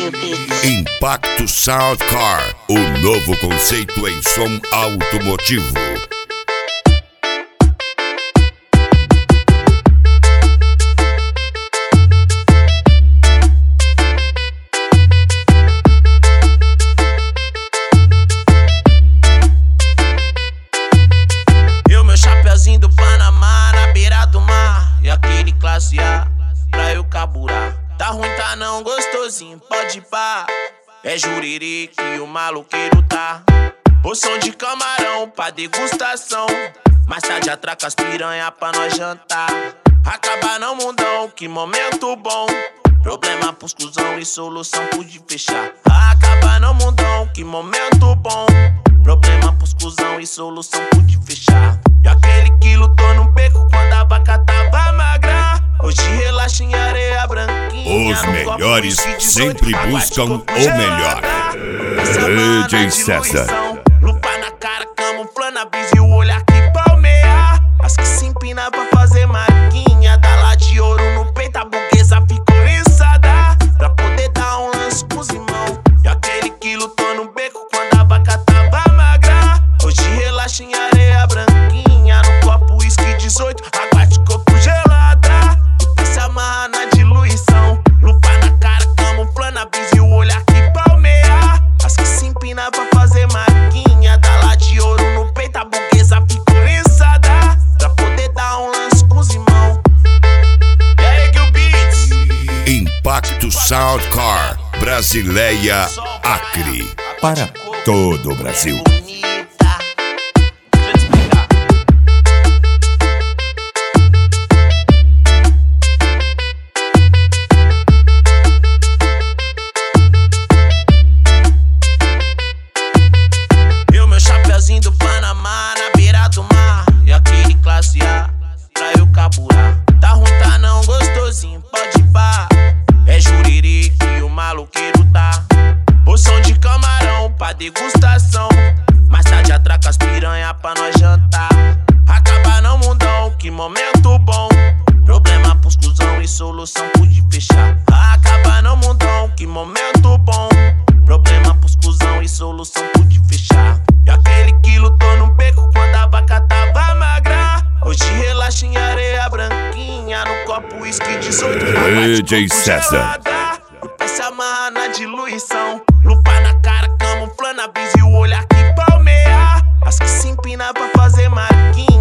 you beats. Impacto Sound Car, o novo conceito em som automotivo. Eu, meu chapeuzinho do Panamá, na beira do mar, e aquele classe A pra eu carburar. Tá ruim, tá não, gostosinho, pode ir pá. É juriri que o maluqueiro tá. Porção de camarão pra degustação. Mais tarde atraca as piranha pra nós jantar. Acabar no mundão, que momento bom. Problema pros cuzão e solução pude fechar. Acabar no mundão, que momento bom. Problema pros cuzão e solução pude fechar. E aquele que lutou no beco quando a vaca tava magra, hoje relaxa em areia branquinha. Os melhores sempre buscam o melhor. DJ César. Lupa na cara, camuflando a brisa e o olhar que palmeia. As que se empina pra fazer marquinha. Dá lá de ouro no peito, a burguesa ficou oriçada pra poder dar um lance com os irmãos. E aquele que lutou no beco quando a vaca tava magra, hoje relaxa em areia branquinha. No copo uísque 18, água de coco gelada. Se amarra na diluição. Lupa na cara, camuflando a brisa e o olhar que palmeia. As que se empina pra fazer marquinha. Dá lá de ouro no peito, a burguesa ficou oriçada pra poder dar um lance com os irmãos. E aí, Gil Beats? Impacto Sound Car, Brasileia, Acre. Para todo o Brasil. Eu, meu chapeuzinho do Panamá, na beira do mar, e aquele classe A pra eu carburar. Tá ruim, tá não, gostosinho, pode ir pá. É juriri que o maluqueiro tá. Porção de camarão pra degustação. Mais tarde atraca as piranha pra nós jantar. Acabar no mundão, que momento bom. Problema pros cuzão e solução pude fechar. Acabar no mundão, que momento bom. Problema pros cuzão e solução pude fechar. E aquele que lutou no beco quando a vaca tava magra, hoje relaxa em areia branquinha. No copo uísque 18, DJ César. se amarra na diluição. Lupa na cara, camuflando a brisa e o olhar que palmeia. As que se empina pra fazer marquinha.